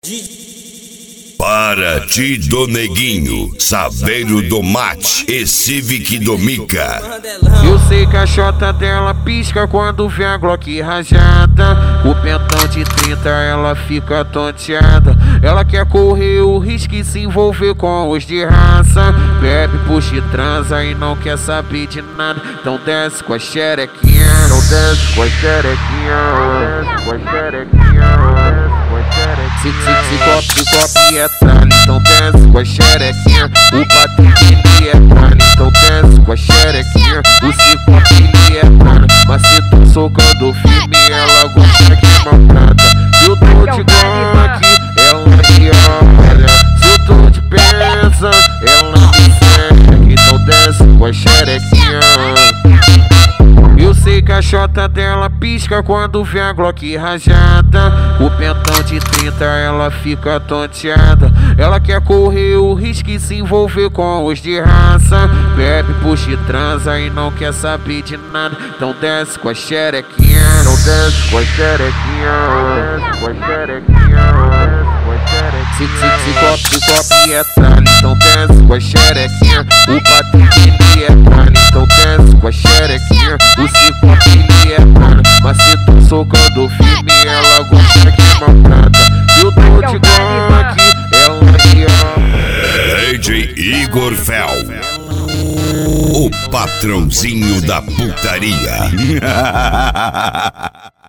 Para ti do Neguinho, Saveiro do Mate e Civic do Mica. Eu sei que a chota dela pisca quando vê a Glock rajada. O pentão de 30 ela fica tonteada. Ela quer correr o risco e se envolver com os de raça. Bebe, puxa e transa e não quer saber de nada. Então desce com a xerequinha, então desce com a xerequinha, desce com a xerequinha. Se copo é tralha, então desce com a xerequinha. O patrick é tralha, então desce com a xerequinha. O cicope é tralha, mas se tô socando firme, ela gosta que maltrata. Se eu tô de Glock, ela me olha. Se eu tô de peça, ela me segue. Então desce com a xerequinha. Eu sei que a chota dela pisca quando vê a Glock rajada. O pentão de 30 ela fica tonteada. Ela quer correr o risco e se envolver com os de raça. Bebe, puxa e transa e não quer saber de nada. Então desce com a xerequinha, então desce com a xerequinha, desce com a xerequinha. Se copo é tralha, então desce com a xerequinha. O patrick é tralha, então desce com a xerequinha. O cicope é tralha, mas se tô socando firme, ela gosta que maltrata. Eu tô de Glock, ela me ama. DJ Igor Fel, o patrãozinho da putaria.